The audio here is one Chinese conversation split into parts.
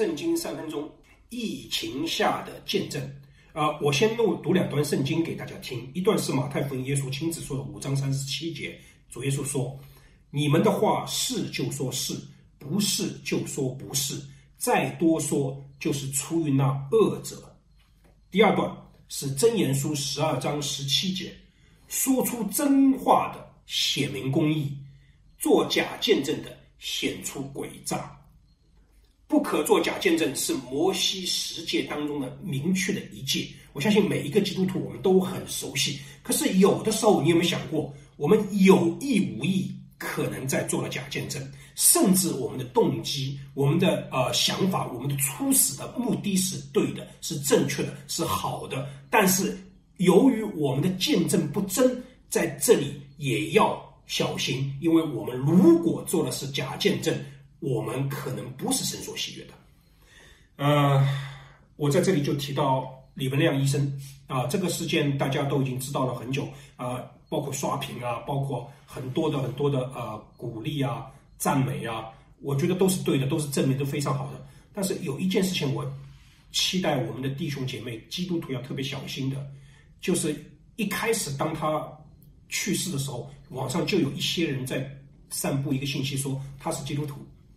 圣经3分钟，疫情下的见证。我先读两段圣经给大家听。一段是马太福音耶稣亲自说的5章37节，主耶稣说：“你们的话是就说是，不是就说不是，再多说就是出于那恶者。”第二段是箴言书12章17节，说出真话的显明公义，做假见证的显出诡诈。不可做假见证是摩西10诫当中的明确的一诫，我相信每一个基督徒我们都很熟悉。可是有的时候你有没有想过，我们有意无意可能在做了假见证，甚至我们的动机、我们的想法、我们的初始的目的是对的，是正确的，是好的，但是由于我们的见证不真，在这里也要小心，因为我们如果做的是假见证，我们可能不是神所喜悦的。我在这里就提到李文亮医生这个事件大家都已经知道了很久包括刷屏包括很多的鼓励赞美我觉得都是对的，都是正面，都非常好的。但是有一件事情我期待我们的弟兄姐妹基督徒要特别小心的，就是一开始当他去世的时候，网上就有一些人在散布一个信息说他是基督徒。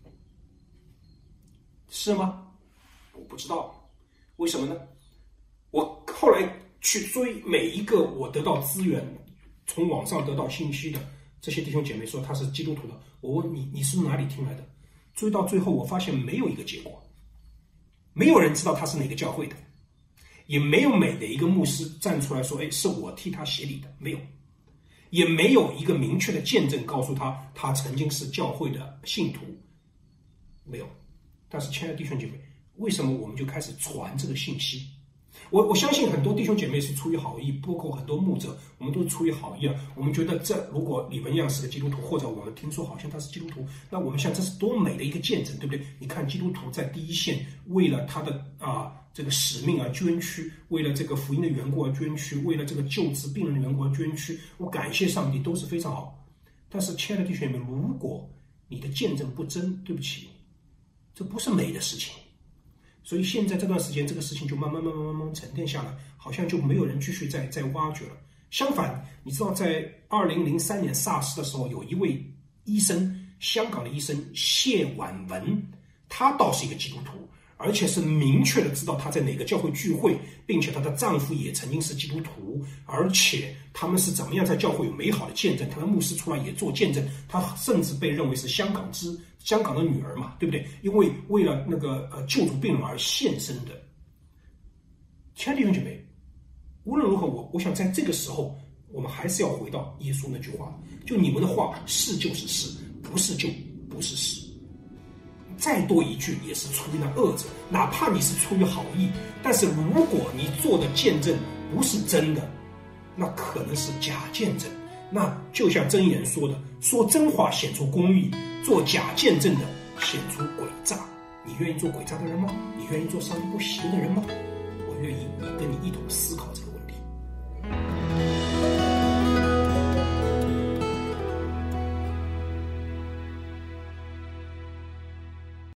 是吗？我不知道。为什么呢？我后来去追每一个我得到资源从网上得到信息的这些弟兄姐妹说他是基督徒的，我问你是哪里听来的？追到最后我发现没有一个结果，没有人知道他是哪个教会的，也没有每的一个牧师站出来说是我替他协理的，没有，也没有一个明确的见证告诉他他曾经是教会的信徒，没有。但是亲爱的弟兄姐妹，为什么我们就开始传这个信息？我相信很多弟兄姐妹是出于好意，包括很多牧者，我们都是出于好意我们觉得如果李文亮是个基督徒，或者我们听说好像他是基督徒，那我们想这是多美的一个见证，对不对？你看基督徒在第一线，为了他的这个使命捐躯，为了这个福音的缘故捐躯，为了这个救治病人的缘故捐躯，我感谢上帝，都是非常好。但是亲爱的弟兄姐妹，如果你的见证不真，对不起，这不是美的事情。所以现在这段时间这个事情就慢慢沉淀下来，好像就没有人继续再挖掘了。相反，你知道在2003年 SARS 的时候，有一位医生，香港的医生谢婉文，她倒是一个基督徒，而且是明确的知道她在哪个教会聚会，并且她的丈夫也曾经是基督徒，而且他们是怎么样在教会有美好的见证，她的牧师出来也做见证，她甚至被认为是香港的女儿嘛，对不对？因为为了那个救助病人而献身的。亲爱的弟兄姐妹，无论如何我想在这个时候我们还是要回到耶稣那句话，就你们的话是就是是，不是就不是是。再多一句也是出于那恶者，哪怕你是出于好意，但是如果你做的见证不是真的，那可能是假见证。那就像箴言说的，说真话显出公义，做假见证的显出诡诈。你愿意做诡诈的人吗？你愿意做上帝不喜悦的人吗？我愿意跟你一同思考这